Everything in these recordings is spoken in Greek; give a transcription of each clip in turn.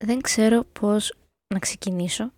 Δεν ξέρω πώς να ξεκινήσω.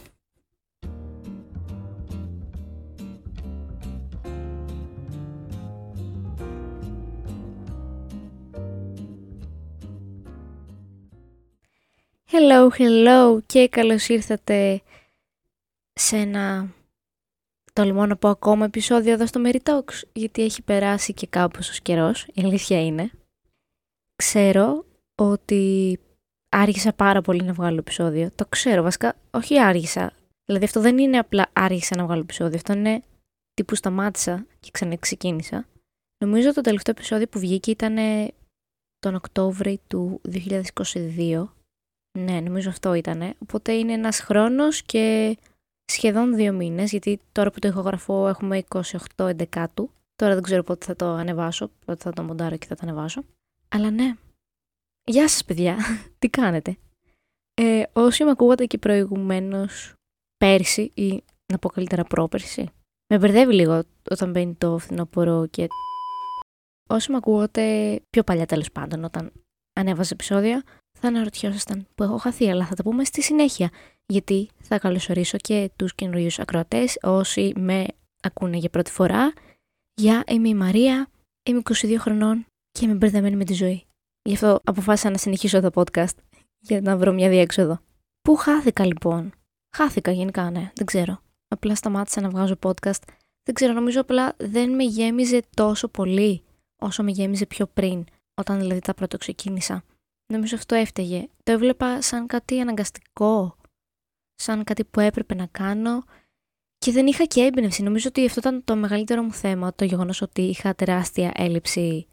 Hello και καλώς ήρθατε σε ένα, τολμώ να πω ακόμα, επεισόδιο εδώ στο Merry Talks, γιατί έχει περάσει και κάπως ο καιρός, η αλήθεια είναι. Ξέρω ότι άργησα πάρα πολύ να βγάλω επεισόδιο. Το ξέρω, βασικά, όχι άργησα. Δηλαδή αυτό δεν είναι απλά άργησα να βγάλω επεισόδιο, αυτό είναι τύπου σταμάτησα και ξαναξεκίνησα. Νομίζω το τελευταίο επεισόδιο που βγήκε ήταν τον Οκτώβρη του 2022. Ναι, νομίζω αυτό ήτανε. Οπότε είναι ένας χρόνος και σχεδόν 2 μήνες, γιατί τώρα που το ηχογραφώ έχουμε 28 Εντεκάτου. Τώρα δεν ξέρω πότε θα το ανεβάσω, πότε θα το μοντάρω και θα το ανεβάσω. Αλλά ναι. Γεια σας παιδιά, τι κάνετε? Όσοι με ακούγατε και προηγουμένως πέρσι ή να πω καλύτερα πρόπερσι, με μπερδεύει λίγο όταν μπαίνει το φθινόπωρο και όσοι με ακούγατε πιο παλιά τέλος πάντων όταν ανέβαζα επεισόδια, θα αναρωτιόσασταν που έχω χαθεί, αλλά θα τα πούμε στη συνέχεια. Γιατί θα καλωσορίσω και τους καινούριους ακροατές, όσοι με ακούνε για πρώτη φορά. Γεια, είμαι η Μαρία, είμαι 22 χρονών και είμαι μπερδεμένη με τη ζωή. Γι' αυτό αποφάσισα να συνεχίσω το podcast για να βρω μια διέξοδο. Πού χάθηκα λοιπόν? Χάθηκα γενικά, ναι, δεν ξέρω. Απλά σταμάτησα να βγάζω podcast. Δεν ξέρω, νομίζω απλά δεν με γέμιζε τόσο πολύ όσο με γέμιζε πιο πριν, όταν δηλαδή τα πρώτο ξεκίνησα. Νομίζω αυτό έφταιγε. Το έβλεπα σαν κάτι αναγκαστικό, σαν κάτι που έπρεπε να κάνω και δεν είχα και έμπνευση. Νομίζω ότι αυτό ήταν το μεγαλύτερο μου θέμα, το γεγονός ότι είχα τεράστια έλλειψη.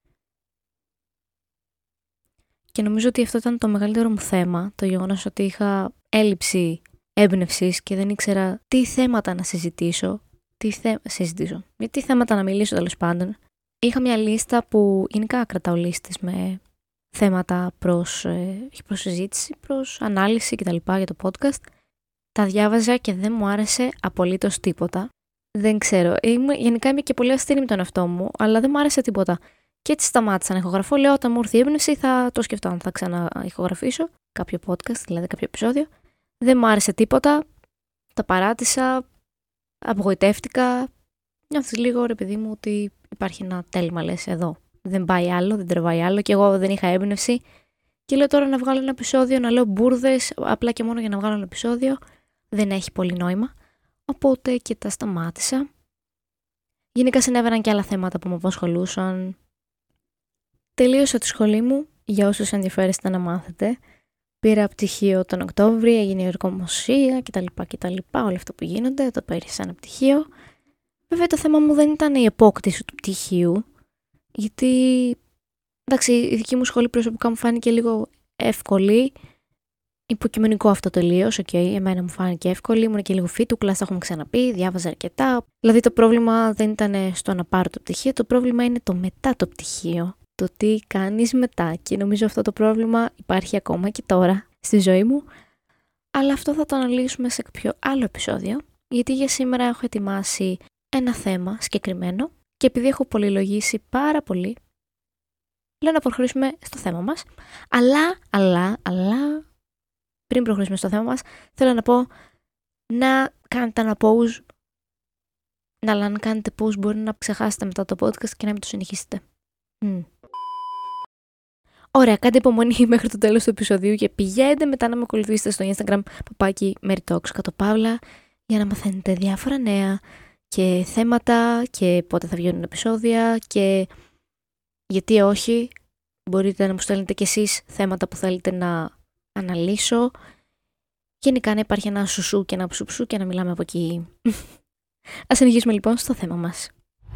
Και νομίζω ότι αυτό ήταν το μεγαλύτερο μου θέμα, το γεγονός ότι είχα έλλειψη έμπνευσης και δεν ήξερα τι θέματα να συζητήσω, για τι θέματα να μιλήσω τέλος πάντων. Είχα μια λίστα που γενικά κρατάω λίστες με θέματα προς συζήτηση, προς ανάλυση κτλ. Για το podcast. Τα διάβαζα και δεν μου άρεσε απολύτως τίποτα. Δεν ξέρω. Γενικά είμαι και πολύ αυστηρή με τον εαυτό μου, αλλά δεν μου άρεσε τίποτα. Και έτσι σταμάτησα να ηχογραφώ. Λέω όταν μου έρθει η έμπνευση θα το σκεφτώ αν θα ξαναηχογραφήσω κάποιο podcast, δηλαδή κάποιο επεισόδιο. Δεν μου άρεσε τίποτα. Τα παράτησα. Απογοητεύτηκα. Νιώθεις λίγο ρε παιδί μου ότι υπάρχει ένα τέλμα λες εδώ. Δεν πάει άλλο, δεν τραβάει άλλο και εγώ δεν είχα έμπνευση. Και λέω τώρα να βγάλω ένα επεισόδιο, να λέω μπουρδες, απλά και μόνο για να βγάλω ένα επεισόδιο. Δεν έχει πολύ νόημα. Οπότε και τα σταμάτησα. Γενικά συνέβαιναν και άλλα θέματα που με απασχολούσαν. Τελείωσα τη σχολή μου, για όσους ενδιαφέρεστε να μάθετε. Πήρα πτυχίο τον Οκτώβρη, έγινε η ορκομοσία κτλ. Όλα αυτά που γίνονται, το πέρισα ένα πτυχίο. Βέβαια το θέμα μου δεν ήταν η επόκτηση του πτυχίου. Γιατί, εντάξει, η δική μου σχολή προσωπικά μου φάνηκε λίγο εύκολη. Υποκειμενικό αυτό τελείως, εμένα μου φάνηκε εύκολη. Ήμουν και λίγο φίτουκλα, τα έχουμε ξαναπεί, διάβαζα αρκετά. Δηλαδή το πρόβλημα δεν ήταν στο να πάρω το πτυχίο, το πρόβλημα είναι το μετά το πτυχίο. Το τι κάνεις μετά. Και νομίζω αυτό το πρόβλημα υπάρχει ακόμα και τώρα στη ζωή μου. Αλλά αυτό θα το αναλύσουμε σε κάποιο άλλο επεισόδιο. Γιατί για σήμερα έχω ετοιμάσει ένα θέμα συγκεκριμένο. Και επειδή έχω πολυλογήσει πάρα πολύ, λέω να προχωρήσουμε στο θέμα μας. Αλλά, πριν προχωρήσουμε στο θέμα μας, θέλω να πω να κάνετε ένα pause. Αλλά αν κάνετε pause μπορεί να ξεχάσετε μετά το podcast και να μην το συνεχίσετε. Ωραία, κάντε υπομονή μέχρι το τέλος του επεισοδίου και πηγαίνετε μετά να με ακολουθήσετε στο Instagram _merrytalks_, για να μαθαίνετε διάφορα νέα και θέματα και πότε θα βγαίνουν επεισόδια και γιατί όχι, μπορείτε να μου στέλνετε κι εσείς θέματα που θέλετε να αναλύσω. Γενικά να υπάρχει ένα σουσού και ένα ψουψού και να μιλάμε από εκεί. Ας συνεχίσουμε λοιπόν στο θέμα μας.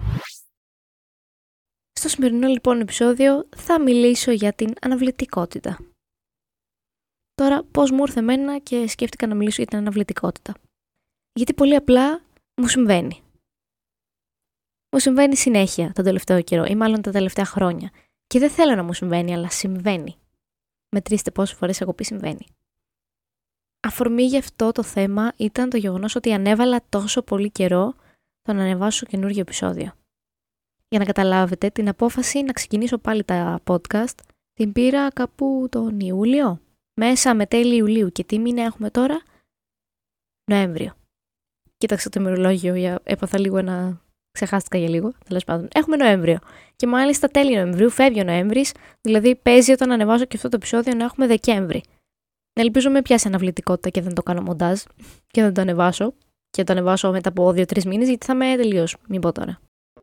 Στο σημερινό λοιπόν επεισόδιο θα μιλήσω για την αναβλητικότητα. Τώρα πώς μου ήρθε εμένα και σκέφτηκα να μιλήσω για την αναβλητικότητα. Γιατί πολύ απλά μου συμβαίνει. Μου συμβαίνει συνέχεια τον τελευταίο καιρό ή μάλλον τα τελευταία χρόνια. Και δεν θέλω να μου συμβαίνει, αλλά συμβαίνει. Μετρήστε πόσες φορές έχω πει συμβαίνει. Αφορμή για αυτό το θέμα ήταν το γεγονός ότι ανέβαλα τόσο πολύ καιρό το να ανεβάσω καινούργιο επεισόδιο. Για να καταλάβετε, την απόφαση να ξεκινήσω πάλι τα podcast την πήρα κάπου τον Ιούλιο. μέσα με τέλη Ιουλίου. Και τι μήνα έχουμε τώρα? Νοέμβριο. Κοίταξα το ημερολόγιο, έπαθα λίγο να. Ξεχάστηκα για λίγο, τέλος πάντων. Έχουμε Νοέμβριο. Και μάλιστα τέλη Νοεμβρίου, φεύγει ο Νοέμβρης, δηλαδή παίζει όταν ανεβάζω και αυτό το επεισόδιο να έχουμε Δεκέμβρη. Ελπίζω με πιάσει αναβλητικότητα και δεν το κάνω μοντάζ και δεν το ανεβάσω. Και το ανεβάσω μετά από 2-3 μήνες, γιατί θα είμαι τελείως. Μην πω τώρα.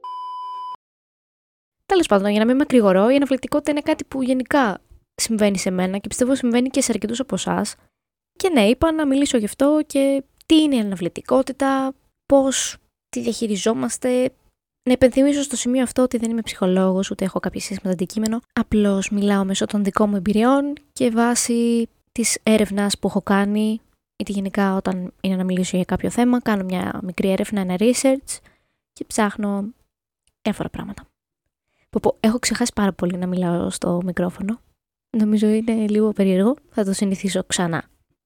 Τέλος πάντων, για να μην μακρηγορώ, η αναβλητικότητα είναι κάτι που γενικά συμβαίνει σε μένα και πιστεύω συμβαίνει και σε αρκετούς από εσάς. Και ναι, είπα να μιλήσω γι' αυτό και τι είναι η αναβλητικότητα, πώς τη διαχειριζόμαστε. Να υπενθυμίσω στο σημείο αυτό ότι δεν είμαι ψυχολόγος, ούτε έχω κάποια σχέση με το αντικείμενο. Απλώς μιλάω μέσω των δικών μου εμπειριών και βάσει της έρευνας που έχω κάνει, είτε γενικά όταν είναι να μιλήσω για κάποιο θέμα, κάνω μια μικρή έρευνα, ένα research και ψάχνω διάφορα πράγματα. Έχω ξεχάσει πάρα πολύ να μιλάω στο μικρόφωνο. Νομίζω είναι λίγο περίεργο, θα το συνηθίσω ξανά.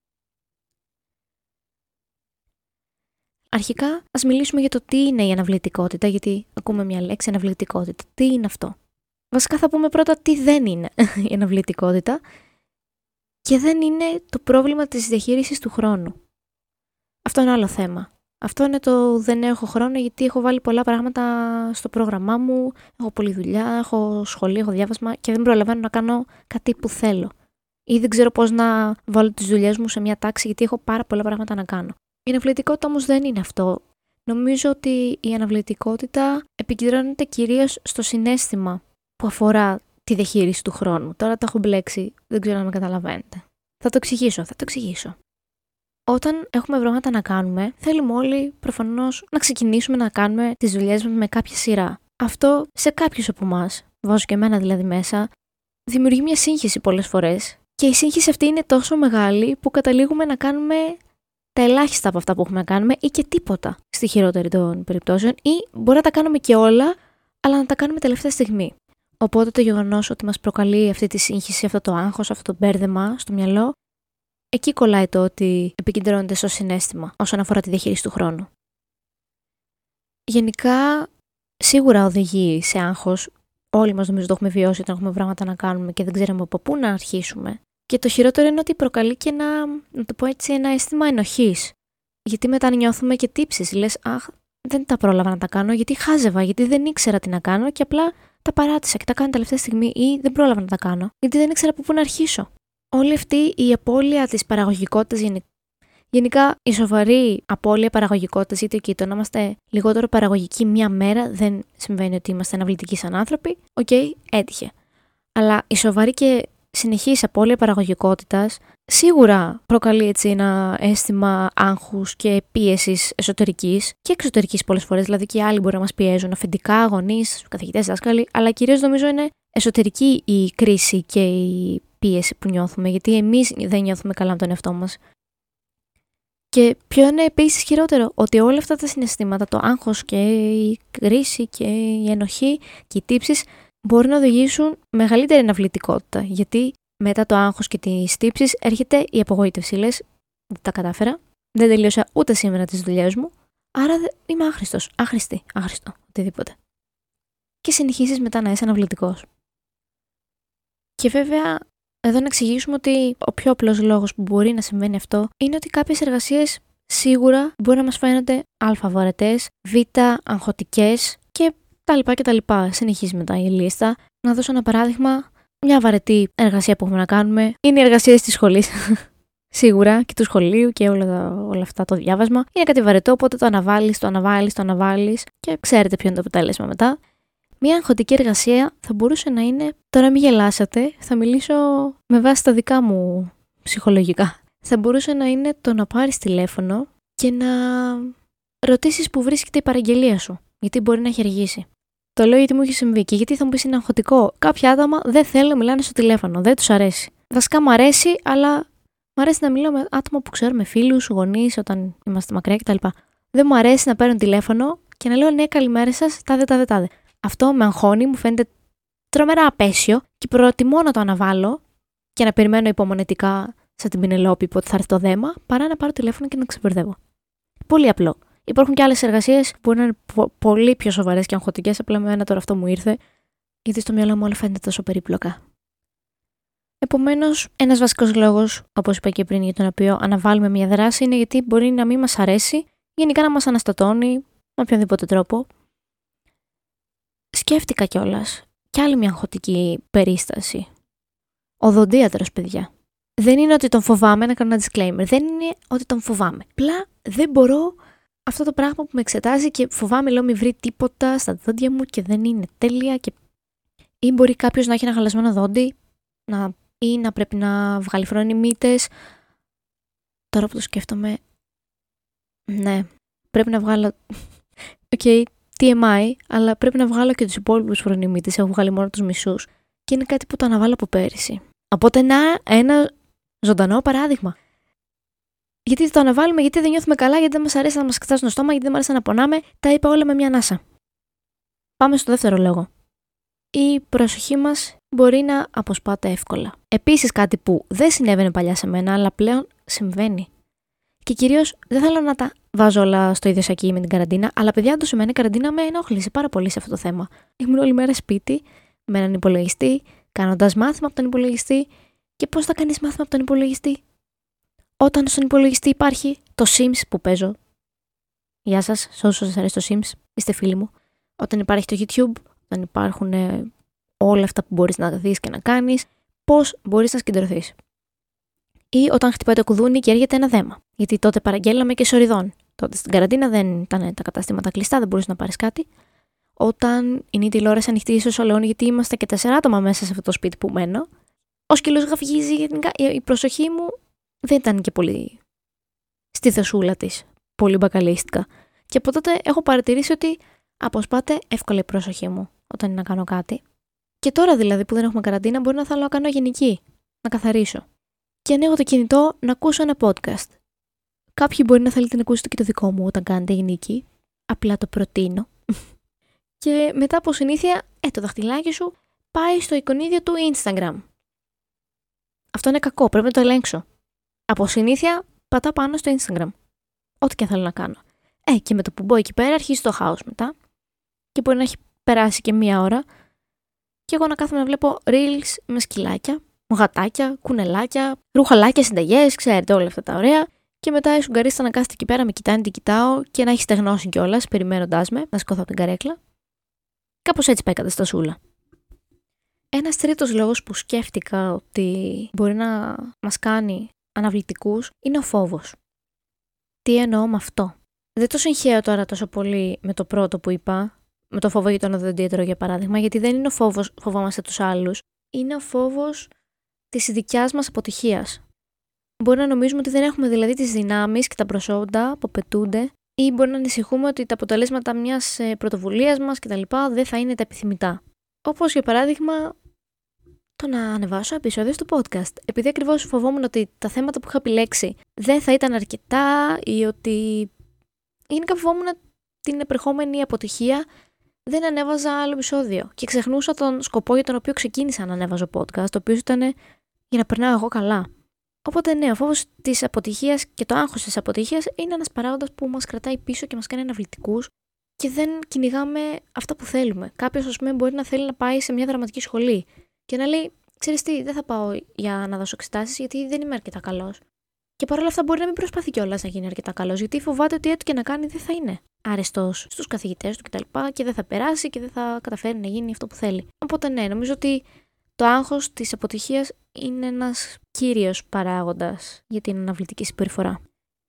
Αρχικά, ας μιλήσουμε για το τι είναι η αναβλητικότητα, γιατί ακούμε μια λέξη αναβλητικότητα. Τι είναι αυτό? Βασικά θα πούμε πρώτα τι δεν είναι η αναβλητικότητα και δεν είναι το πρόβλημα της διαχείρισης του χρόνου. Αυτό είναι άλλο θέμα. Αυτό είναι το δεν έχω χρόνο γιατί έχω βάλει πολλά πράγματα στο πρόγραμμά μου, έχω πολλή δουλειά, έχω σχολείο, έχω διάβασμα και δεν προλαβαίνω να κάνω κάτι που θέλω. Ή δεν ξέρω πώς να βάλω τις δουλειές μου σε μια τάξη γιατί έχω πάρα πολλά πράγματα να κάνω. Η αναβλητικότητα όμως δεν είναι αυτό. Νομίζω ότι η αναβλητικότητα επικεντρώνεται κυρίως στο συναίσθημα που αφορά τη διαχείριση του χρόνου. Τώρα τα έχω μπλέξει, δεν ξέρω αν με καταλαβαίνετε. Θα το εξηγήσω. Όταν έχουμε πράγματα να κάνουμε, θέλουμε όλοι προφανώς να ξεκινήσουμε να κάνουμε τις δουλειές μας με κάποια σειρά. Αυτό σε κάποιους από εμάς, βάζω και εμένα δηλαδή μέσα, δημιουργεί μια σύγχυση πολλές φορές. Και η σύγχυση αυτή είναι τόσο μεγάλη που καταλήγουμε να κάνουμε τα ελάχιστα από αυτά που έχουμε να κάνουμε ή και τίποτα στη χειρότερη των περιπτώσεων, ή μπορεί να τα κάνουμε και όλα, αλλά να τα κάνουμε τελευταία στιγμή. Οπότε το γεγονός ότι μας προκαλεί αυτή τη σύγχυση, αυτό το άγχος, αυτό το μπέρδεμα στο μυαλό, εκεί κολλάει το ότι επικεντρώνεται στο συναίσθημα όσον αφορά τη διαχείριση του χρόνου. Γενικά, σίγουρα οδηγεί σε άγχος. Όλοι μας νομίζω το έχουμε βιώσει όταν έχουμε πράγματα να κάνουμε και δεν ξέρουμε από πού να αρχίσουμε. Και το χειρότερο είναι ότι προκαλεί και ένα αίσθημα ενοχής. Γιατί μετά νιώθουμε και τύψεις. Λες, αχ, δεν τα πρόλαβα να τα κάνω γιατί χάζευα, γιατί δεν ήξερα τι να κάνω και απλά τα παράτησα και τα κάνω τελευταία στιγμή ή δεν πρόλαβα να τα κάνω γιατί δεν ήξερα από πού να αρχίσω. Όλη αυτή η απώλεια της παραγωγικότητας, γενικά η σοβαρή απώλεια παραγωγικότητας, είτε και το να είμαστε λιγότερο παραγωγικοί μια μέρα, δεν συμβαίνει ότι είμαστε αναβλητικοί σαν άνθρωποι. Οκ, έτυχε. Αλλά η σοβαρή και συνεχής απώλεια παραγωγικότητας σίγουρα προκαλεί έτσι ένα αίσθημα άγχους και πίεσης εσωτερικής και εξωτερικής πολλές φορές. Δηλαδή και οι άλλοι μπορεί να μας πιέζουν, αφεντικά, γονείς, καθηγητές, δάσκαλοι, αλλά κυρίως νομίζω είναι εσωτερική η κρίση και η πίεση που νιώθουμε, γιατί εμείς δεν νιώθουμε καλά με τον εαυτό μας. Και ποιο είναι επίσης χειρότερο, ότι όλα αυτά τα συναισθήματα, το άγχος και η κρίση και η ενοχή και οι τύψεις μπορεί να οδηγήσουν μεγαλύτερη αναβλητικότητα, γιατί μετά το άγχος και τις τύψεις έρχεται η απογοήτευση. Λες, δεν τα κατάφερα, δεν τελείωσα ούτε σήμερα τις δουλειές μου, άρα είμαι άχρηστος, άχρηστο, οτιδήποτε. Και συνεχίσεις μετά να είσαι αναβλητικός. Και βέβαια, εδώ να εξηγήσουμε ότι ο πιο απλός λόγος που μπορεί να συμβαίνει αυτό είναι ότι κάποιες εργασίες σίγουρα μπορεί να μας φαίνονται α βαρετές, β αγχωτικές και τα λοιπά. Συνεχίζει μετά η λίστα. Να δώσω ένα παράδειγμα. Μια βαρετή εργασία που έχουμε να κάνουμε είναι οι εργασίες της σχολής. Σίγουρα και του σχολείου και όλα αυτά το διάβασμα. Είναι κάτι βαρετό, οπότε το αναβάλεις και ξέρετε ποιο είναι το αποτέλεσμα μετά. Μια αγχωτική εργασία θα μπορούσε να είναι, τώρα μην γελάσατε, θα μιλήσω με βάση τα δικά μου ψυχολογικά. Θα μπορούσε να είναι το να πάρεις τηλέφωνο και να ρωτήσεις που βρίσκεται η παραγγελία σου, γιατί μπορεί να έχει αργήσει. Το λέω γιατί μου έχει συμβεί και γιατί θα μου πεις είναι αγχωτικό. Κάποια άτομα δεν θέλουν να μιλάνε στο τηλέφωνο, δεν τους αρέσει. Βασικά μου αρέσει, αλλά μου αρέσει να μιλάω με άτομα που ξέρω, με φίλους, γονείς, όταν είμαστε μακριά κτλ. Δεν μου αρέσει να παίρνω τηλέφωνο και να λέω ναι, καλημέρα σας, τάδε. Αυτό με αγχώνει, μου φαίνεται τρομερά απέσιο και προτιμώ να το αναβάλω και να περιμένω υπομονετικά σαν την Πινελόπη που θα έρθει το δέμα, παρά να πάρω τηλέφωνο και να ξεμπερδεύω. Πολύ απλό. Υπάρχουν και άλλες εργασίες που είναι πολύ πιο σοβαρές και αγχωτικές, απλά με ένα τώρα αυτό μου ήρθε, γιατί στο μυαλό μου όλα φαίνεται τόσο περίπλοκα. Επομένως, ένας βασικός λόγος, όπως είπα και πριν, για τον οποίο αναβάλουμε μια δράση είναι γιατί μπορεί να μην μας αρέσει, γενικά να μας αναστατώνει με οποιονδήποτε τρόπο. Σκέφτηκα κιόλας κι άλλη μια αγχωτική περίσταση. Οδοντίατρος, παιδιά. Δεν είναι ότι τον φοβάμαι, να κάνω ένα disclaimer. Δεν είναι ότι τον φοβάμαι. Απλά δεν μπορώ αυτό το πράγμα που με εξετάζει και φοβάμαι, λέω, μη βρει τίποτα στα δόντια μου και δεν είναι τέλεια. Ή μπορεί κάποιος να έχει ένα χαλασμένο δόντι ή να πρέπει να βγάλει φρονιμίτες. Τώρα που το σκέφτομαι, ναι, πρέπει να βγάλω. Οκ, TMI, αλλά πρέπει να βγάλω και τους υπόλοιπους φρονιμίτες. Έχω βγάλει μόνο τους μισούς. Και είναι κάτι που το αναβάλω από πέρυσι. Οπότε ένα ζωντανό παράδειγμα. Γιατί το αναβάλουμε, γιατί δεν νιώθουμε καλά, γιατί δεν μας αρέσει να μας κοιτάζουν το στόμα, γιατί δεν μας αρέσει να πονάμε. Τα είπα όλα με μια ανάσα. Πάμε στο δεύτερο λόγο. Η προσοχή μας μπορεί να αποσπάται εύκολα. Επίσης, κάτι που δεν συνέβαινε παλιά σε μένα, αλλά πλέον συμβαίνει. Και κυρίως δεν θέλω να τα βάζω όλα στο ίδιο σακί με την καραντίνα, αλλά παιδιά, όντως εμένα η καραντίνα με ενόχλησε πάρα πολύ σε αυτό το θέμα. Ήμουν όλη μέρα σπίτι, με έναν υπολογιστή, κάνοντας μάθημα από τον υπολογιστή. Και πώς θα κάνεις μάθημα από τον υπολογιστή? Όταν στον υπολογιστή υπάρχει το Sims που παίζω. Γεια σας, σε όσους σας αρέσει το Sims, είστε φίλοι μου. Όταν υπάρχει το YouTube, όταν υπάρχουν όλα αυτά που μπορείς να δεις και να κάνεις, πώς μπορείς να συγκεντρωθείς. Ή όταν χτυπάει το κουδούνι και έρχεται ένα δέμα. Γιατί τότε παραγγέλναμε και σοριδών. Τότε στην καραντίνα δεν ήταν τα καταστήματα κλειστά, δεν μπορείς να πάρεις κάτι. Όταν είναι η τηλεόραση ανοιχτή, ίσως λέω, γιατί είμαστε και 4 άτομα μέσα σε αυτό το σπίτι που μένω. Ο σκύλος γαυγίζει, γενικά η προσοχή μου δεν ήταν και πολύ στη θεσούλα της. Πολύ μπακαλίστικα. Και από τότε έχω παρατηρήσει ότι αποσπάται εύκολα η προσοχή μου όταν είναι να κάνω κάτι. Και τώρα δηλαδή που δεν έχουμε καραντίνα, μπορεί να θέλω να κάνω γενική. Να καθαρίσω. Και ανοίγω το κινητό να ακούσω ένα podcast. Κάποιοι μπορεί να θέλετε να ακούσετε και το δικό μου όταν κάνετε γενική. Απλά το προτείνω. Και μετά από συνήθεια, το δαχτυλάκι σου πάει στο εικονίδιο του Instagram. Αυτό είναι κακό, πρέπει να το ελέγξω. Από συνήθεια, πατάω πάνω στο Instagram. Ό,τι και θέλω να κάνω. Και με το που μπω εκεί πέρα, αρχίζει το χάος μετά. Και μπορεί να έχει περάσει και 1 ώρα. Και εγώ να κάθομαι να βλέπω reels με σκυλάκια, γατάκια, κουνελάκια, ρουχαλάκια, συνταγές, ξέρετε, όλα αυτά τα ωραία. Και μετά η σουγκαρίστα να κάθεται εκεί πέρα, με κοιτάει, την κοιτάω και να έχει στεγνώσει κιόλας, περιμένοντάς με να σηκώθω από την καρέκλα. Κάπως έτσι πάει η καταστασούλα. Ένας τρίτος λόγος που σκέφτηκα ότι μπορεί να μας κάνει αναβλητικούς είναι ο φόβος. Τι εννοώ με αυτό? Δεν το συγχαίω τώρα τόσο πολύ με το πρώτο που είπα, με το φόβο για τον οδοντίατρο για παράδειγμα, γιατί δεν είναι ο φόβος φοβόμαστε τους άλλους, είναι ο φόβος της δικιάς μας αποτυχίας. Μπορεί να νομίζουμε ότι δεν έχουμε δηλαδή τις δυνάμεις και τα προσόντα που απαιτούνται, ή μπορεί να ανησυχούμε ότι τα αποτελέσματα μιας πρωτοβουλίας μας κτλ. Δεν θα είναι τα επιθυμητά. Όπως για παράδειγμα το να ανεβάσω επεισόδιο στο podcast. Επειδή ακριβώς φοβόμουν ότι τα θέματα που είχα επιλέξει δεν θα ήταν αρκετά ή ότι γενικά φοβόμουν την επερχόμενη αποτυχία, δεν ανέβαζα άλλο επεισόδιο. Και ξεχνούσα τον σκοπό για τον οποίο ξεκίνησα να ανέβαζω podcast, το οποίο ήταν για να περνάω εγώ καλά. Οπότε ναι, ο φόβος της αποτυχίας και το άγχος της αποτυχίας είναι ένας παράγοντας που μας κρατάει πίσω και μας κάνει αναβλητικούς και δεν κυνηγάμε αυτά που θέλουμε. Κάποιος, ας πούμε, μπορεί να θέλει να πάει σε μια δραματική σχολή και να λέει: ξέρεις τι, δεν θα πάω για να δώσω εξετάσεις γιατί δεν είμαι αρκετά καλός. Και παρόλα αυτά μπορεί να μην προσπαθεί κιόλας να γίνει αρκετά καλός, γιατί φοβάται ότι ό,τι και να κάνει δεν θα είναι άρεστος στους καθηγητές του κτλ. Και δεν θα περάσει και δεν θα καταφέρει να γίνει αυτό που θέλει. Οπότε ναι, νομίζω ότι το άγχος της αποτυχίας είναι ένας κύριος παράγοντας για την αναβλητική συμπεριφορά.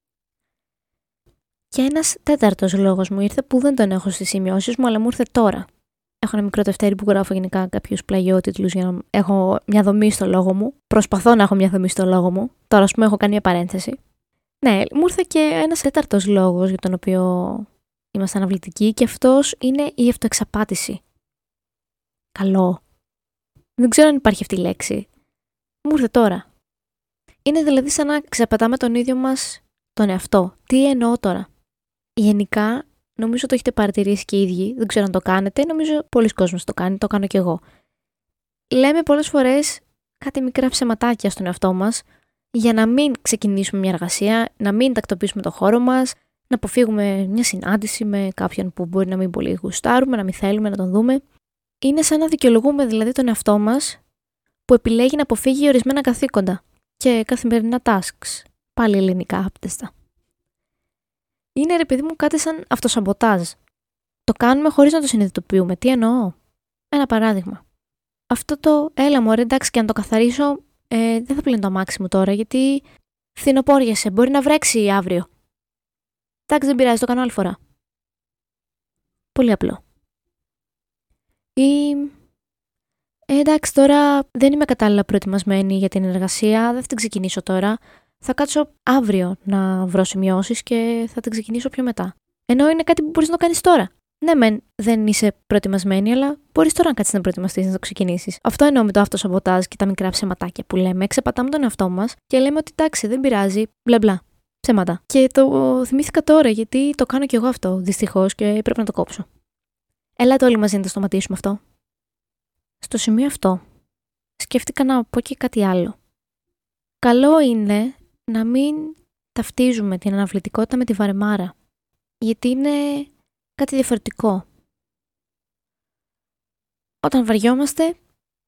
Και ένας τέταρτος λόγος μου ήρθε που δεν τον έχω στις σημειώσεις μου, αλλά μου ήρθε τώρα. Έχω ένα μικρό τευτέρι που γράφω γενικά κάποιους πλαγιότιτλους για να έχω μια δομή στο λόγο μου. Προσπαθώ να έχω μια δομή στο λόγο μου. Τώρα, ας πούμε, έχω κάνει μια παρένθεση. Ναι, μου ήρθε και ένας τέταρτος λόγος για τον οποίο είμαστε αναβλητικοί και αυτός είναι η αυτοεξαπάτηση. Καλό. Δεν ξέρω αν υπάρχει αυτή η λέξη. Μου ήρθε τώρα. Είναι δηλαδή σαν να ξαπατάμε τον ίδιο μας τον εαυτό. Τι εννοώ τώρα? Γενικά, νομίζω το έχετε παρατηρήσει και οι ίδιοι. Δεν ξέρω αν το κάνετε. Νομίζω πολλοί κόσμος το κάνει. Το κάνω κι εγώ. Λέμε πολλές φορές κάτι μικρά ψεματάκια στον εαυτό μας για να μην ξεκινήσουμε μια εργασία, να μην τακτοποιήσουμε το χώρο μας, να αποφύγουμε μια συνάντηση με κάποιον που μπορεί να μην πολύ γουστάρουμε, να μην θέλουμε να τον δούμε. Είναι σαν να δικαιολογούμε δηλαδή τον εαυτό μας που επιλέγει να αποφύγει ορισμένα καθήκοντα και καθημερινά tasks. Πάλι ελληνικά άπτεστα. Είναι, ρε παιδί μου, κάτι σαν αυτοσαμποτάζ. Το κάνουμε χωρίς να το συνειδητοποιούμε. Τι εννοώ? Ένα παράδειγμα. Αυτό το έλα μωρέ, εντάξει, και να το καθαρίσω, δεν θα πλύνω το αμάξι μου τώρα, γιατί φθινοπόριασε. Μπορεί να βρέξει αύριο. Εντάξει, δεν πειράζει, το κάνω άλλη φορά. Πολύ απλό. Ή εντάξει, τώρα δεν είμαι κατάλληλα προετοιμασμένη για την εργασία, δεν θα την ξεκινήσω τώρα. Θα κάτσω αύριο να βρω σημειώσεις και θα την ξεκινήσω πιο μετά. Ενώ είναι κάτι που μπορείς να το κάνεις τώρα. Ναι, μεν δεν είσαι προετοιμασμένη, αλλά μπορείς τώρα να κάτσεις να προετοιμαστείς, να το ξεκινήσεις. Αυτό εννοώ με το αυτοσαμποτάζ και τα μικρά ψεματάκια που λέμε. Ξεπατάμε τον εαυτό μας και λέμε ότι εντάξει, δεν πειράζει, μπλα μπλα. Ψέματα. Και το θυμήθηκα τώρα, γιατί το κάνω κι εγώ αυτό, δυστυχώς, και πρέπει να το κόψω. Ελάτε όλοι μαζί να το σταματήσουμε αυτό. Στο σημείο αυτό, σκέφτηκα να πω και κάτι άλλο. Καλό είναι να μην ταυτίζουμε την αναβλητικότητα με τη βαρεμάρα, γιατί είναι κάτι διαφορετικό. Όταν βαριόμαστε.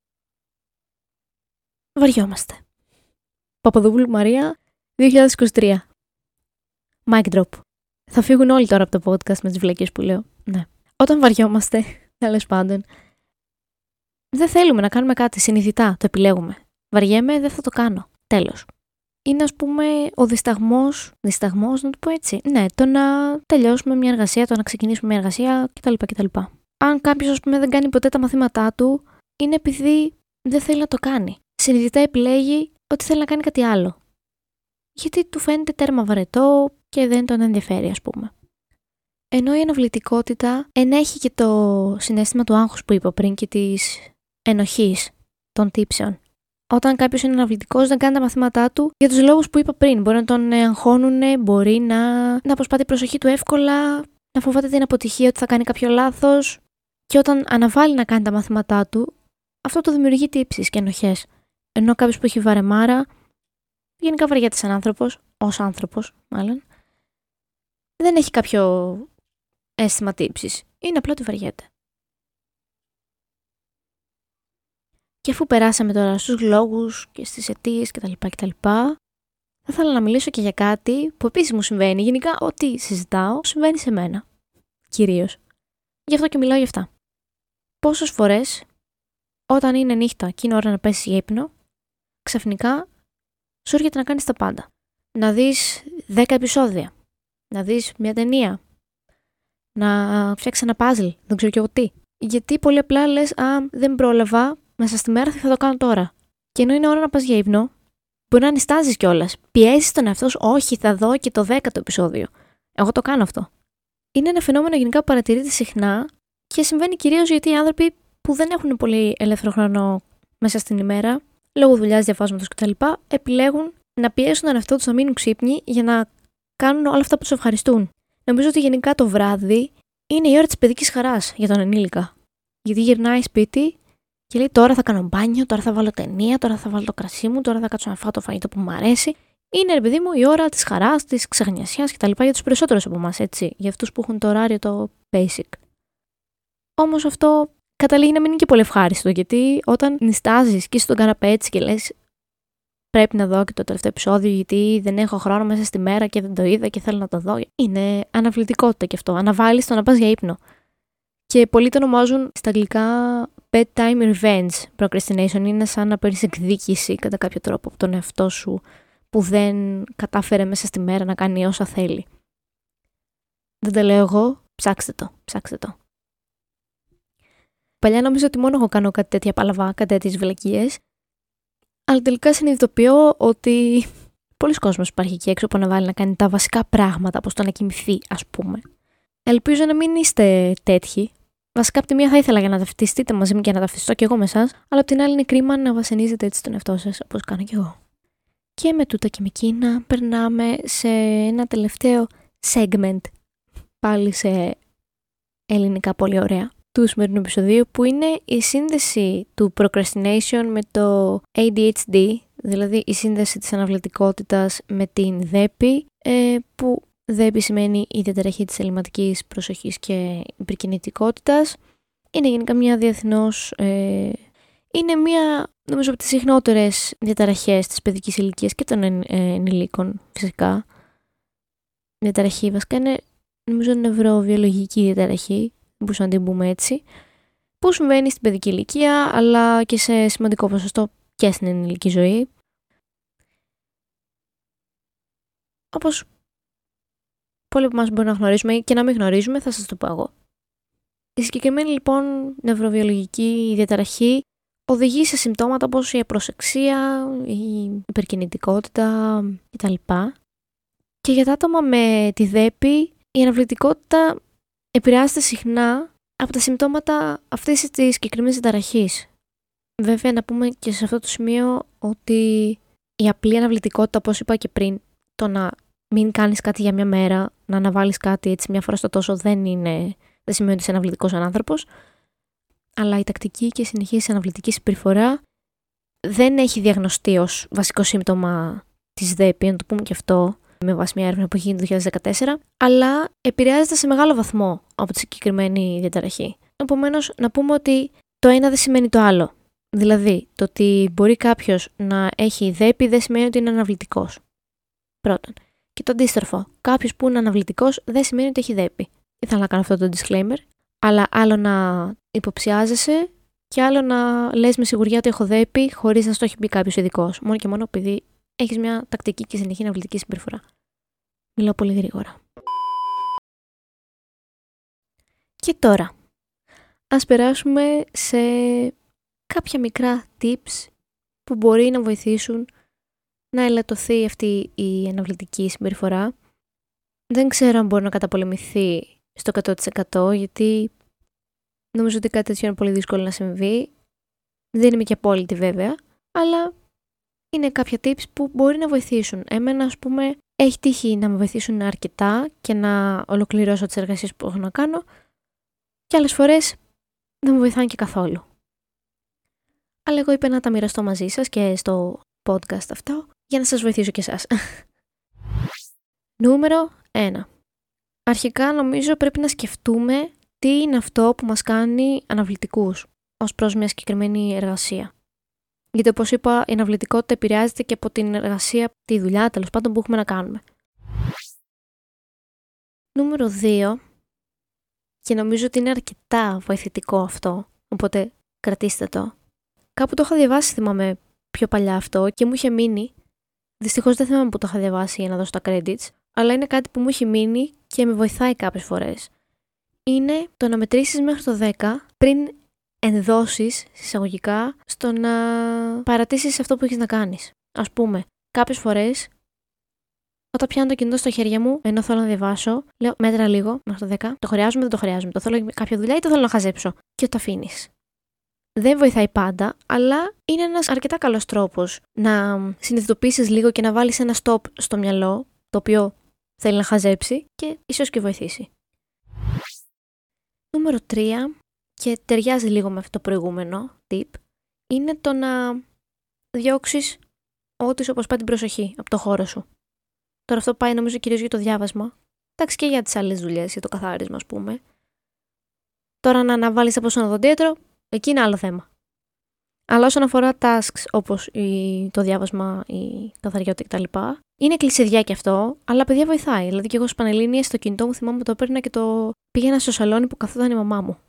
Παπαδοπούλου Μαρία, 2023. Mic drop. Θα φύγουν όλοι τώρα από το podcast με τις βλακίες που λέω. Ναι. Όταν βαριόμαστε, τέλος πάντων, δεν θέλουμε να κάνουμε κάτι συνειδητά, το επιλέγουμε. Βαριέμαι, δεν θα το κάνω. Τέλος. Είναι, ας πούμε, ο δισταγμός, να το πω έτσι. Ναι, το να τελειώσουμε μια εργασία, το να ξεκινήσουμε μια εργασία κτλ. Αν κάποιος, ας πούμε, δεν κάνει ποτέ τα μαθήματά του, είναι επειδή δεν θέλει να το κάνει. Συνειδητά επιλέγει ότι θέλει να κάνει κάτι άλλο. Γιατί του φαίνεται τέρμα βαρετό και δεν τον ενδιαφέρει, ας πούμε. Ενώ η αναβλητικότητα ενέχει και το συναίσθημα του άγχους που είπα πριν και της ενοχής των τύψεων. Όταν κάποιος είναι αναβλητικός, δεν κάνει τα μαθήματά του για τους λόγους που είπα πριν. Μπορεί να τον αγχώνουν, μπορεί να αποσπά την προσοχή του εύκολα, να φοβάται την αποτυχία ότι θα κάνει κάποιο λάθος. Και όταν αναβάλει να κάνει τα μαθήματά του, αυτό το δημιουργεί τύψεις και ενοχές. Ενώ κάποιος που έχει βαρεμάρα, γενικά βαριέται σαν άνθρωπος, ως άνθρωπος μάλλον, δεν έχει κάποιο αίσθημα τύψης. Είναι απλά ότι βαριέται. Και αφού περάσαμε τώρα στους λόγους και στις αιτίες κτλ. Θα ήθελα να μιλήσω και για κάτι που επίσης μου συμβαίνει. Γενικά, ό,τι συζητάω συμβαίνει σε μένα. Κυρίως. Γι' αυτό και μιλάω για αυτά. Πόσες φορές, όταν είναι νύχτα και είναι ώρα να πέσεις για ύπνο, ξαφνικά σου έρχεται να κάνεις τα πάντα. Να δεις 10 επεισόδια. Να δεις μια ταινία. Να φτιάξεις ένα πάζλ. Δεν ξέρω κι εγώ τι. Γιατί πολύ απλά λες, δεν πρόλαβα. Μέσα στη μέρα θα το κάνω τώρα. Και ενώ είναι ώρα να πας για ύπνο, μπορεί να νιστάζεις κιόλας. Πιέζεις τον εαυτό σου, όχι, θα δω και το 10ο επεισόδιο. Εγώ το κάνω αυτό. Είναι ένα φαινόμενο γενικά που παρατηρείται συχνά και συμβαίνει κυρίως γιατί οι άνθρωποι που δεν έχουν πολύ ελεύθερο χρόνο μέσα στην ημέρα, λόγω δουλειάς, διαφάσματος κτλ., επιλέγουν να πιέσουν τον εαυτό τους να μείνουν ξύπνοι για να κάνουν όλα αυτά που τους ευχαριστούν. Νομίζω ότι γενικά το βράδυ είναι η ώρα της παιδικής χαράς για τον ενήλικα. Γιατί γυρνάει σπίτι. Και λέει τώρα θα κάνω μπάνιο, τώρα θα βάλω ταινία, τώρα θα βάλω το κρασί μου, τώρα θα κάτσω να φάω το φαγητό που μου αρέσει. Είναι, ρε παιδί μου, η ώρα της χαράς, της ξεχνιασιάς κτλ. Για τους περισσότερους από εμάς, έτσι. Για αυτούς που έχουν το ωράριο το basic. Όμως αυτό καταλήγει να μην είναι και πολύ ευχάριστο, γιατί όταν νιστάζεις και είσαι στον καναπέ έτσι και λες πρέπει να δω και το τελευταίο επεισόδιο, γιατί δεν έχω χρόνο μέσα στη μέρα και δεν το είδα και θέλω να το δω. Είναι αναβλητικότητα κι αυτό. Αναβάλεις το να πας για ύπνο. Και πολλοί το ονομάζουν στα αγγλικά bedtime revenge procrastination. Είναι σαν να παίρνεις εκδίκηση κατά κάποιο τρόπο από τον εαυτό σου που δεν κατάφερε μέσα στη μέρα να κάνει όσα θέλει. Δεν το λέω εγώ, ψάξτε το. Παλιά νόμιζα ότι μόνο εγώ κάνω κάτι τέτοια παλαβά, κάτι τέτοιες βλακίες, αλλά τελικά συνειδητοποιώ ότι πολλοί κόσμος υπάρχει εκεί έξω που αναβάλει να κάνει τα βασικά πράγματα, όπως το να κοιμηθεί, ας πούμε. Ελπίζω να μην είστε τέτοιοι. Βασικά, από τη μία θα ήθελα για να ταυτιστείτε μαζί μου και να ταυτιστώ κι εγώ με εσάς, αλλά από την άλλη είναι κρίμα να βασανίζετε έτσι τον εαυτό σας, όπως κάνω κι εγώ. Και με τούτα και με εκείνα, περνάμε σε ένα τελευταίο segment, πάλι σε ελληνικά πολύ ωραία, του σημερινού επεισοδίου, που είναι η σύνδεση του procrastination με το ADHD, δηλαδή η σύνδεση της αναβλητικότητας με την ΔΕΠΗ, που ΔΕΠΗ σημαίνει η διαταραχή της ελλειμματικής προσοχής και υπερκινητικότητας. Είναι γενικά μια διεθνώς Είναι μία, νομίζω, από τις συχνότερες διαταραχές της παιδικής ηλικίας και των ενηλίκων φυσικά. Διαταραχή βασικά είναι, νομίζω, νευροβιολογική διαταραχή, μπορούσαμε να την πούμε έτσι, που συμβαίνει στην παιδική ηλικία, αλλά και σε σημαντικό ποσοστό και στην ενηλική ζωή. Όπως πολλοί από εμάς μπορεί να γνωρίζουμε και να μην γνωρίζουμε, θα σας το πω εγώ. Η συγκεκριμένη λοιπόν νευροβιολογική διαταραχή οδηγεί σε συμπτώματα όπως η απροσεξία, η υπερκινητικότητα κτλ. Και για τα άτομα με τη ΔΕΠΗ, η αναβλητικότητα επηρεάζεται συχνά από τα συμπτώματα αυτής της συγκεκριμένης διαταραχής. Βέβαια, να πούμε και σε αυτό το σημείο ότι η απλή αναβλητικότητα, όπως είπα και πριν, το να μην κάνεις κάτι για μια μέρα, να αναβάλεις κάτι έτσι μια φορά στο τόσο, δεν σημαίνει ότι είσαι αναβλητικός άνθρωπος. Αλλά η τακτική και συνεχής αναβλητική συμπεριφορά δεν έχει διαγνωστεί ως βασικό σύμπτωμα της ΔΕΠΗ, να το πούμε και αυτό, με βάση μια έρευνα που έχει γίνει το 2014, αλλά επηρεάζεται σε μεγάλο βαθμό από τη συγκεκριμένη διαταραχή. Επομένως, να πούμε ότι το ένα δεν σημαίνει το άλλο. Δηλαδή, το ότι μπορεί κάποιος να έχει ΔΕΠΗ δεν σημαίνει ότι είναι αναβλητικός. Πρώτον. Και το αντίστροφο. Κάποιος που είναι αναβλητικός δεν σημαίνει ότι έχει ΔΕΠΗ. Ήθελα να κάνω αυτό το disclaimer, αλλά άλλο να υποψιάζεσαι και άλλο να λες με σιγουριά ότι έχω ΔΕΠΗ χωρίς να στο έχει πει κάποιος ειδικός. Μόνο και μόνο επειδή έχεις μια τακτική και συνεχή αναβλητική συμπεριφορά. Μιλάω πολύ γρήγορα. Και τώρα, ας περάσουμε σε κάποια μικρά tips που μπορεί να βοηθήσουν να ελαττωθεί αυτή η αναβλητική συμπεριφορά. Δεν ξέρω αν μπορεί να καταπολεμηθεί στο 100% γιατί νομίζω ότι κάτι τέτοιο είναι πολύ δύσκολο να συμβεί. Δεν είμαι και απόλυτη βέβαια, αλλά είναι κάποια tips που μπορεί να βοηθήσουν. Εμένα, ας πούμε, έχει τύχει να με βοηθήσουν αρκετά και να ολοκληρώσω τις εργασίες που έχω να κάνω και άλλες φορές δεν με βοηθάνε και καθόλου. Αλλά εγώ είπα να τα μοιραστώ μαζί σας και στο podcast αυτό για να σας βοηθήσω και εσάς. Νούμερο 1. Αρχικά νομίζω πρέπει να σκεφτούμε τι είναι αυτό που μας κάνει αναβλητικούς ως προς μια συγκεκριμένη εργασία. Γιατί όπως είπα, η αναβλητικότητα επηρεάζεται και από την εργασία, τη δουλειά τέλος πάντων που έχουμε να κάνουμε. Νούμερο 2. Και νομίζω ότι είναι αρκετά βοηθητικό αυτό, οπότε κρατήστε το. Κάπου το είχα διαβάσει, θυμάμαι πιο παλιά αυτό και μου είχε μείνει. Δυστυχώς δεν θυμάμαι που το είχα διαβάσει για να δώσω τα credits, αλλά είναι κάτι που μου έχει μείνει και με βοηθάει κάποιες φορές. Είναι το να μετρήσεις μέχρι το 10 πριν ενδώσεις, εισαγωγικά, στο να παρατήσεις αυτό που έχεις να κάνεις. Ας πούμε, κάποιες φορές, όταν πιάνω το κινητό στα χέρια μου, ενώ θέλω να διαβάσω, λέω μέτρα λίγο μέχρι το 10, το χρειάζομαι, δεν το χρειάζομαι, το θέλω για κάποια δουλειά ή το θέλω να χαζέψω. Και το αφήνεις. Δεν βοηθάει πάντα, αλλά είναι ένας αρκετά καλός τρόπος να συνειδητοποιήσεις λίγο και να βάλεις ένα stop στο μυαλό, το οποίο θέλει να χαζέψει και ίσως και βοηθήσει. Νούμερο 3, και ταιριάζει λίγο με αυτό το προηγούμενο tip, είναι το να διώξεις ό,τι σου αποσπά την προσοχή από το χώρο σου. Τώρα αυτό πάει νομίζω κυρίως για το διάβασμα. Εντάξει, και για τις άλλες δουλειές, για το καθάρισμα ας πούμε. Τώρα να αναβάλεις από ένα οδοντίατρο, εκεί είναι άλλο θέμα. Αλλά όσον αφορά tasks όπως το διάβασμα, η καθαριότητα κτλ. Είναι κλεισιδιά και αυτό, αλλά παιδιά βοηθάει. Δηλαδή και εγώ στις Πανελλήνιες στο κινητό μου θυμάμαι το έπαιρνα και το πήγαινα στο σαλόνι που καθόταν η μαμά μου.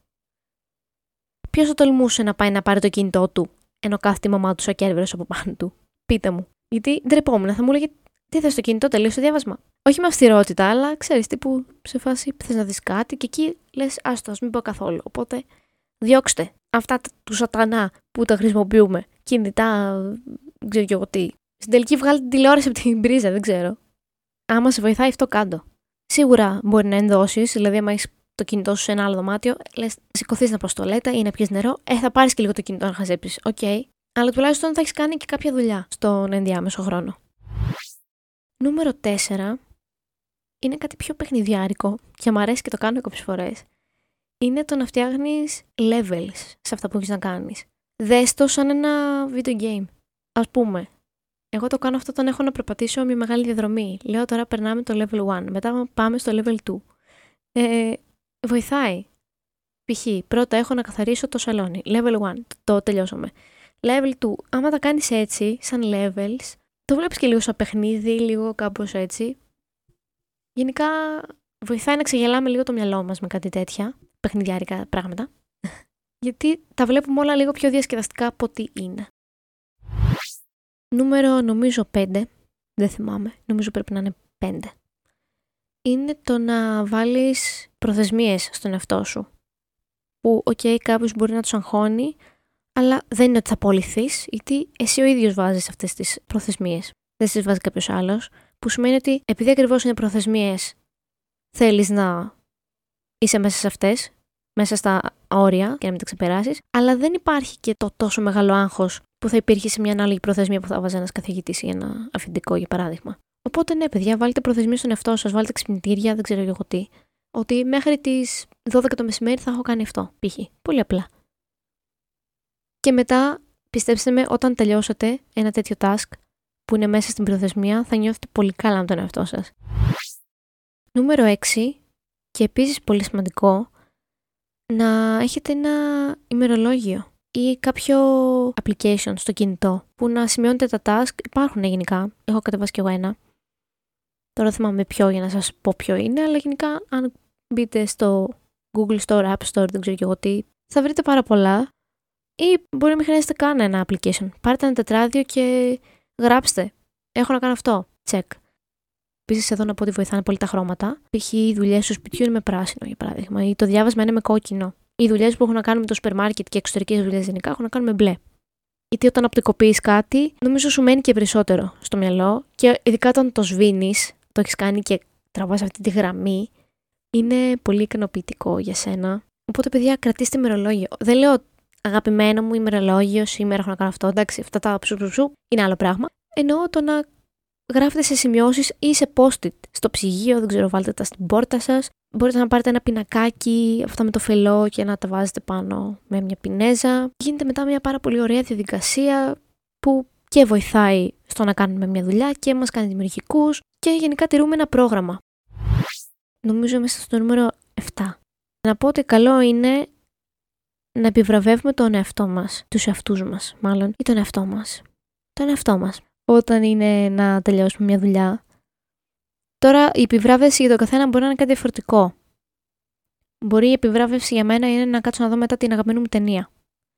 Ποιος θα τολμούσε να πάει να πάρει το κινητό του, ενώ κάθεται η μαμά του σαν κέρβερος από πάνω του? Πείτε μου. Γιατί ντρεπόμουν, θα μου έλεγε τι θες στο κινητό, τελείωσε το διάβασμα. Όχι με αυστηρότητα, αλλά ξέρεις τύπου σε φάση θες να δεις κάτι και εκεί λες άστο, ας μην πω καθόλου. Οπότε διώξτε αυτά του σατανά που τα χρησιμοποιούμε. Κινητά, δεν ξέρω και εγώ τι. Στην τελική βγάλει την τηλεόραση από την πρίζα, δεν ξέρω. Άμα σε βοηθάει αυτό, κάντο. Σίγουρα μπορεί να ενδώσεις, δηλαδή άμα έχεις το κινητό σου σε ένα άλλο δωμάτιο, λες σηκωθείς να πας στο τουαλέτα ή να πιεις νερό, θα πάρεις και λίγο το κινητό να χαζέψεις. Οκ. Αλλά τουλάχιστον θα έχεις κάνει και κάποια δουλειά στον ενδιάμεσο χρόνο. Νούμερο 4 είναι κάτι πιο παιχνιδιάρικο και μου αρέσει και το κάνω κάποιες φορές. Είναι το να φτιάχνεις levels σε αυτά που έχεις να κάνεις. Δες το σαν ένα video game. Ας πούμε, εγώ το κάνω αυτό όταν έχω να περπατήσω μια μεγάλη διαδρομή. Λέω τώρα περνάμε το level 1, μετά πάμε στο level 2. Βοηθάει. Π.χ. πρώτα έχω να καθαρίσω το σαλόνι. Level 1, το τελειώσαμε. Level 2, άμα τα κάνεις έτσι, σαν levels, το βλέπεις και λίγο σαν παιχνίδι, λίγο κάπως έτσι. Γενικά βοηθάει να ξεγελάμε λίγο το μυαλό μας με κάτι τέτοια παιχνιδιάρικα πράγματα. Γιατί τα βλέπουμε όλα λίγο πιο διασκεδαστικά από ό,τι είναι. Νούμερο νομίζω 5, δεν θυμάμαι, νομίζω πρέπει να είναι 5. Είναι το να βάλεις προθεσμίες στον εαυτό σου. Που, κάποιος μπορεί να τους αγχώνει, αλλά δεν είναι ότι θα απολυθείς, γιατί εσύ ο ίδιος βάζεις αυτές τις προθεσμίες. Δεν τις βάζει κάποιος άλλος, που σημαίνει ότι επειδή ακριβώς είναι προθεσμίες, θέλεις να είσαι μέσα σε αυτές, μέσα στα όρια και να μην τα ξεπεράσεις, αλλά δεν υπάρχει και το τόσο μεγάλο άγχος που θα υπήρχε σε μια ανάλογη προθεσμία που θα βάζει ένας καθηγητής ή ένα αφεντικό, για παράδειγμα. Οπότε ναι, παιδιά, βάλτε προθεσμίες στον εαυτό σας, βάλτε ξυπνητήρια, δεν ξέρω εγώ τι. Ότι μέχρι τις 12 το μεσημέρι θα έχω κάνει αυτό, π.χ. Πολύ απλά. Και μετά, πιστέψτε με, όταν τελειώσετε ένα τέτοιο task που είναι μέσα στην προθεσμία, θα νιώθετε πολύ καλά με τον εαυτό σας. Νούμερο 6, και επίσης πολύ σημαντικό, να έχετε ένα ημερολόγιο ή κάποιο application στο κινητό που να σημειώνετε τα task. Υπάρχουν γενικά, έχω κατεβάσει κι εγώ ένα. Τώρα θυμάμαι ποιο για να σας πω ποιο είναι, αλλά γενικά αν μπείτε στο Google Store, App Store, δεν ξέρω κι εγώ τι, θα βρείτε πάρα πολλά. Ή μπορεί να μην χρειάζεται καν ένα application. Πάρτε ένα τετράδιο και γράψτε. Έχω να κάνω αυτό. Check. Επίσης, εδώ να πω ότι βοηθάνε πολύ τα χρώματα. Π.χ. οι δουλειές του σπιτιού είναι με πράσινο, για παράδειγμα, ή το διάβασμα είναι με κόκκινο. Οι δουλειές που έχουν να κάνουν με το σούπερ μάρκετ και εξωτερικές δουλειές γενικά έχουν να κάνουν με μπλε. Γιατί όταν οπτικοποιείς κάτι, νομίζω σου μένει και περισσότερο στο μυαλό, και ειδικά όταν το σβήνεις, το έχεις κάνει και τραβάς αυτή τη γραμμή, είναι πολύ ικανοποιητικό για σένα. Οπότε, παιδιά, κρατήστε ημερολόγιο. Δεν λέω αγαπημένο μου ημερολόγιο, σήμερα έχω να κάνω αυτό. Εντάξει, αυτά τα ψου είναι άλλο πράγμα. Εννοώ το να γράφετε σε σημειώσεις ή σε post-it στο ψυγείο, δεν ξέρω, βάλτε τα στην πόρτα σας. Μπορείτε να πάρετε ένα πινακάκι, αυτά με το φελό, και να τα βάζετε πάνω με μια πινέζα. Γίνεται μετά μια πάρα πολύ ωραία διαδικασία που και βοηθάει στο να κάνουμε μια δουλειά και μας κάνει δημιουργικούς και γενικά τηρούμε ένα πρόγραμμα. Νομίζω είμαστε στο νούμερο 7. Να πω ότι καλό είναι να επιβραβεύουμε τον εαυτό μας, τους εαυτούς μας μάλλον, ή τον εαυτό μας. Τον εαυτό μας. Όταν είναι να τελειώσουμε μια δουλειά. Τώρα η επιβράβευση για τον καθένα μπορεί να είναι κάτι διαφορετικό. Μπορεί η επιβράβευση για μένα είναι να κάτσω να δω μετά την αγαπημένη μου ταινία.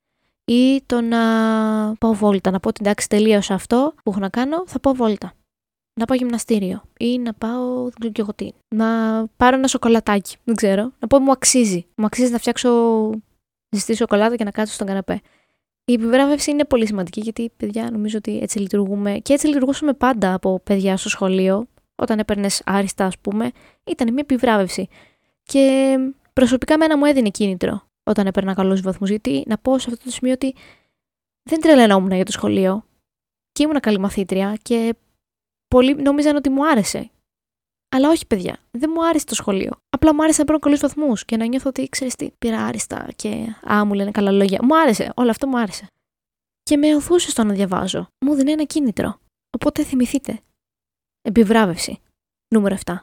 Ή το να πάω βόλτα, να πω ότι εντάξει, τελείωσα αυτό που έχω να κάνω, θα πάω βόλτα. Να πάω γυμναστήριο. Ή να πάω, δεν ξέρω και εγώ τι. Να πάρω ένα σοκολατάκι, δεν ξέρω. Να πω μου αξίζει. Μου αξίζει να φτιάξω ζεστή σοκολάτα και να κάτσω στον καναπέ. Η επιβράβευση είναι πολύ σημαντική, γιατί, παιδιά, νομίζω ότι έτσι λειτουργούμε. Και έτσι λειτουργούσαμε πάντα από παιδιά στο σχολείο. Όταν έπαιρνες άριστα, ας πούμε, ήταν μια επιβράβευση. Και προσωπικά μένα μου έδινε κίνητρο όταν έπαιρνα καλούς βαθμούς. Γιατί να πω σε αυτό το σημείο ότι δεν τρελαινόμουν για το σχολείο. Και ήμουν καλή μαθήτρια και πολλοί νόμιζαν ότι μου άρεσε. Αλλά όχι, παιδιά, δεν μου άρεσε το σχολείο. Απλά μου άρεσε να παίρνω καλούς βαθμούς και να νιώθω ότι, ξέρεις τι, πήρα άριστα και μου λένε καλά λόγια. Μου άρεσε, όλο αυτό μου άρεσε. Και με οθούσε στο να διαβάζω. Μου δίνει ένα κίνητρο. Οπότε θυμηθείτε. Επιβράβευση. Νούμερο 7.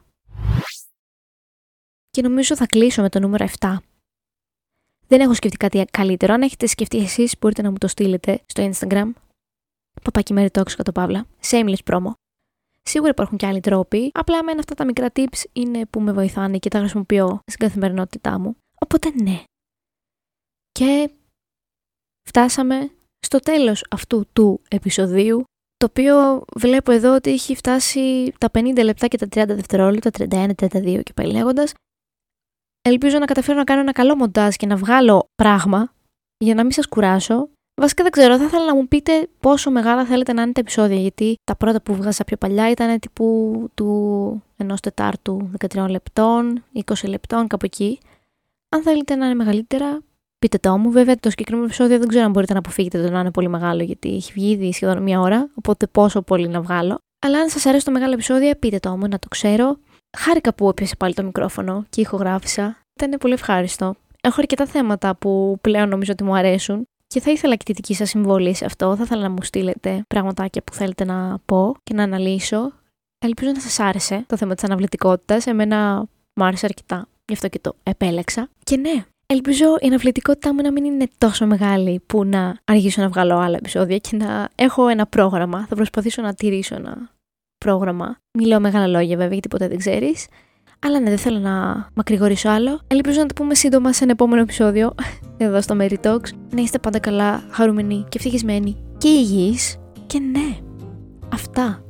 Και νομίζω θα κλείσω με το νούμερο 7. Δεν έχω σκεφτεί κάτι καλύτερο. Αν έχετε σκεφτεί εσείς, μπορείτε να μου το στείλετε στο Instagram. @meritox_Pavla. Shameless promo. Σίγουρα υπάρχουν και άλλοι τρόποι. Απλά εμένα αυτά τα μικρά tips είναι που με βοηθάνε και τα χρησιμοποιώ στην καθημερινότητά μου. Οπότε ναι. Και φτάσαμε στο τέλος αυτού του επεισοδίου, το οποίο βλέπω εδώ ότι έχει φτάσει τα 50 λεπτά και τα 30 δευτερόλεπτα, 31, 32 και πάλι λέγοντας. Ελπίζω να καταφέρω να κάνω ένα καλό μοντάζ και να βγάλω πράγμα για να μην σας κουράσω. Βασικά δεν ξέρω, θα ήθελα να μου πείτε πόσο μεγάλα θέλετε να είναι τα επεισόδια, γιατί τα πρώτα που βγάζα πιο παλιά ήταν τύπου του 1 τετάρτου 13 λεπτών, 20 λεπτών, κάπου εκεί. Αν θέλετε να είναι μεγαλύτερα, πείτε το μου. Βέβαια, το συγκεκριμένο επεισόδιο δεν ξέρω αν μπορείτε να αποφύγετε το να είναι πολύ μεγάλο, γιατί έχει βγει ήδη σχεδόν μία ώρα, οπότε πόσο πολύ να βγάλω. Αλλά αν σας αρέσει το μεγάλο επεισόδιο, πείτε το μου, να το ξέρω. Χάρηκα που έπιασε πάλι το μικρόφωνο και ηχογράφησα. Ήταν πολύ ευχάριστο. Έχω αρκετά θέματα που πλέον νομίζω ότι μου αρέσουν. Και θα ήθελα και τη δική σας συμβολή σε αυτό. Θα ήθελα να μου στείλετε πραγματάκια που θέλετε να πω και να αναλύσω. Ελπίζω να σας άρεσε το θέμα της αναβλητικότητας. Εμένα μου άρεσε αρκετά, γι' αυτό και το επέλεξα. Και ναι, Ελπίζω η αναβλητικότητά μου να μην είναι τόσο μεγάλη που να αργήσω να βγάλω άλλα επεισόδια και να έχω ένα πρόγραμμα. Θα προσπαθήσω να τηρήσω ένα πρόγραμμα. Μην λέω μεγάλα λόγια βέβαια, γιατί ποτέ δεν ξέρεις. Αλλά ναι, δεν θέλω να μακρηγορήσω άλλο. Ελπίζω να το πούμε σύντομα σε ένα επόμενο επεισόδιο εδώ στο Mary Talks. Να είστε πάντα καλά, χαρούμενοι και ευτυχισμένοι και υγιείς. Και ναι, αυτά.